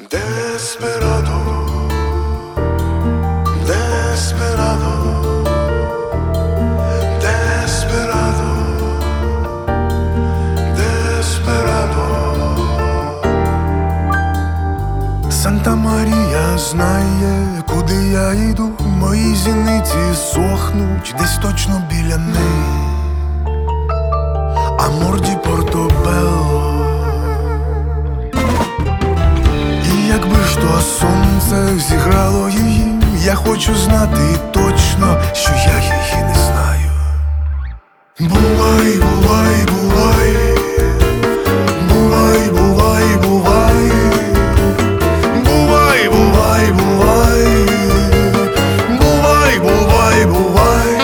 Desperado, desperado, desperado, desperado. Санта Марія знає, куди я йду. Мої зіниці сохнуть десь точно біля неї. Амор ді Портобелло. І якби ж то сонце зіграло її, я хочу знати точно, що я її не знаю. Бувай, бувай, бувай, бувай, бувай, бувай, бувай, бувай, бувай, бувай, бувай, бувай.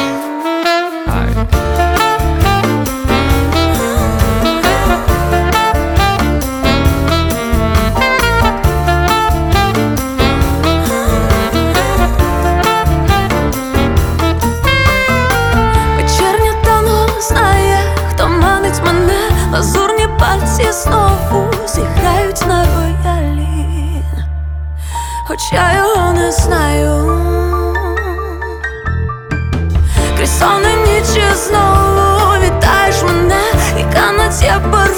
Вечірнє танго знає, хто манить мене. Лазурні пальці знову зіграють на роялі, хоч я його не знаю. Крізь сонні нічі знову вітаєш мене, і канать я